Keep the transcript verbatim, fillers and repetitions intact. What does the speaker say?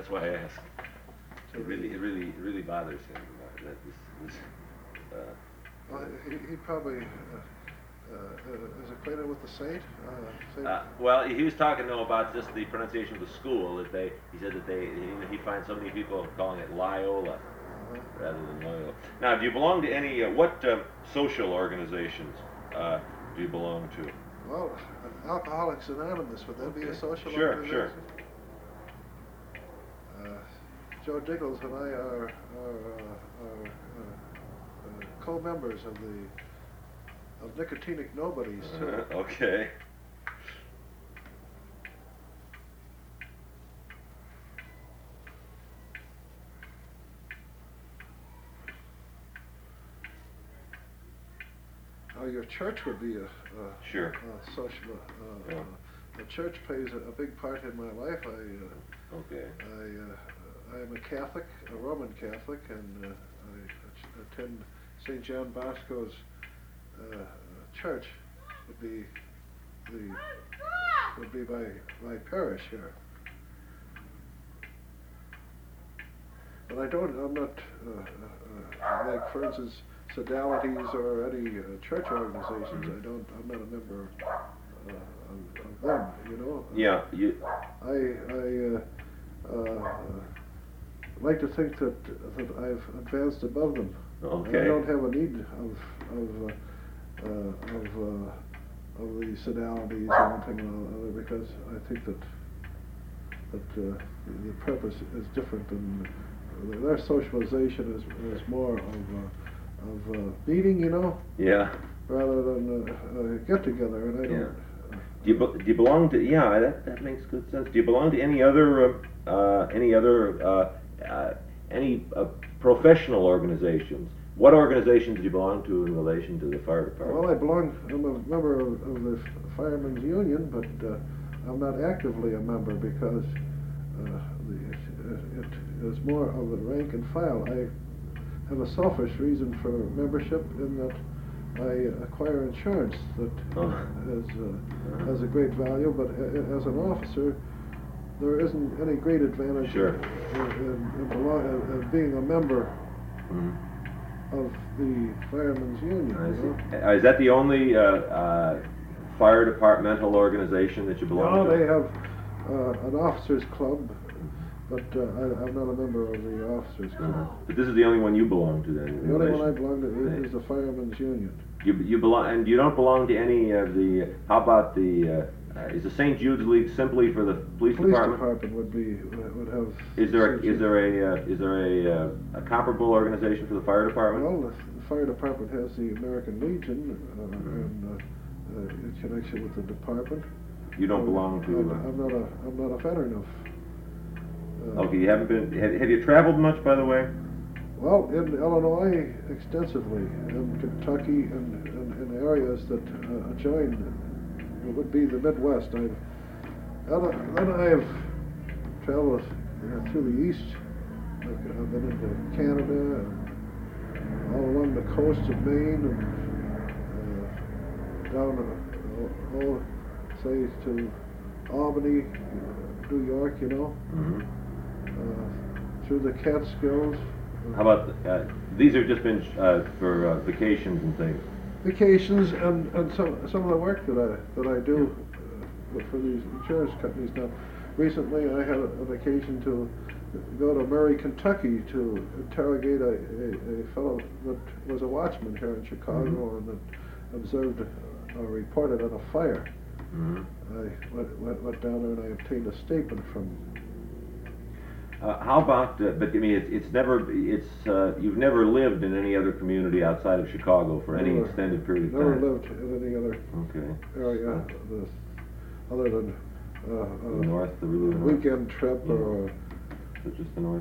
That's why I ask. It really, it really, it really bothers him uh, that this, this uh, well, he, he probably uh, uh, is acquainted with the Saint. Uh, Saint uh, well, he was talking though about just the pronunciation of the school. That they, he said that they, he, he finds so many people calling it Loyola uh-huh. rather than Loyola. Now, do you belong to any? Uh, what uh, social organizations uh, do you belong to? Well, Alcoholics Anonymous, would that okay. be a social sure, organization? Sure, sure. Uh, Joe Diggles and I are, are, uh, are uh, uh, co-members of the of Nicotinic Nobodies too. Uh, okay. Now your church would be a, a, sure. a social. Uh, yeah. uh, the church plays a, a big part in my life. I uh, okay. I. Uh, I am a Catholic, a Roman Catholic, and uh, I attend Saint John Bosco's uh, church. Would be the would be my my parish here. But I don't. I'm not uh, uh, like, for instance, Sodalities or any uh, church organizations. I don't. I'm not a member uh, of, of them. You know. Yeah. You. I I. Uh, uh, I like to think that that I've advanced above them. Okay. I don't have a need of of uh, uh, of, uh, of the sodalities or anything or other, because I think that that uh, the purpose is different, and their socialization is is more of uh, of uh, meeting, you know. Yeah. Rather than uh, uh, get together, and I don't. Yeah. Do you be, do you belong to? Yeah, that that makes good sense. Do you belong to any other uh, uh, any other uh, Uh, any uh, professional organizations? What organizations do you belong to in relation to the fire department? Well, I belong, I'm a member of, of the Firemen's Union, but uh, I'm not actively a member because uh, the, it, it is more of the rank and file. I have a selfish reason for membership in that I acquire insurance that oh. is, uh, has a great value, but as an officer, there isn't any great advantage sure. in, in, in, belong, in being a member mm-hmm. of the Firemen's Union. You know? Is that the only uh, uh, fire departmental organization that you belong no, to? No, they have uh, an officers club, but uh, I, I'm not a member of the officers club. Uh-huh. But this is the only one you belong to then? The only one I belong to is, is the Firemen's Union. You you belong, and you don't belong to any of the. How about the? Uh, Uh, is the Saint Jude's League simply for the police, police department? Police department would be would have. Is there a, is there a uh, is there a, uh, a comparable organization for the fire department? Well, the, the fire department has the American Legion, uh, mm-hmm. and uh, uh, in connection with the department. You don't uh, belong to. I'm, uh, I'm not a I'm not a veteran of. Uh, okay, you haven't been. Have, have you traveled much, by the way? Well, in Illinois extensively, in Kentucky, and in areas that uh, adjoin. It would be the Midwest. I've, then I've traveled uh, through the East. I've, I've been into Canada, and all along the coast of Maine, and uh, down, uh, all, say, to Albany, New York, you know, mm-hmm. uh, through the Catskills. How about, the, uh, these have just been uh, for uh, vacations and things? Vacations and, and some some of the work that I that I do uh, for these insurance companies. Now, recently I had a, a vacation to go to Murray, Kentucky, to interrogate a, a, a fellow that was a watchman here in Chicago mm-hmm. and that observed or reported on a fire. Mm-hmm. I went, went, went down there and I obtained a statement from him. Uh, how about, uh, but I mean, it, it's never, it's, uh, you've never lived in any other community outside of Chicago for any never, extended period of never time? Never lived in any other okay. area this, other than uh, the north, the really weekend trip yeah. or. So just the north.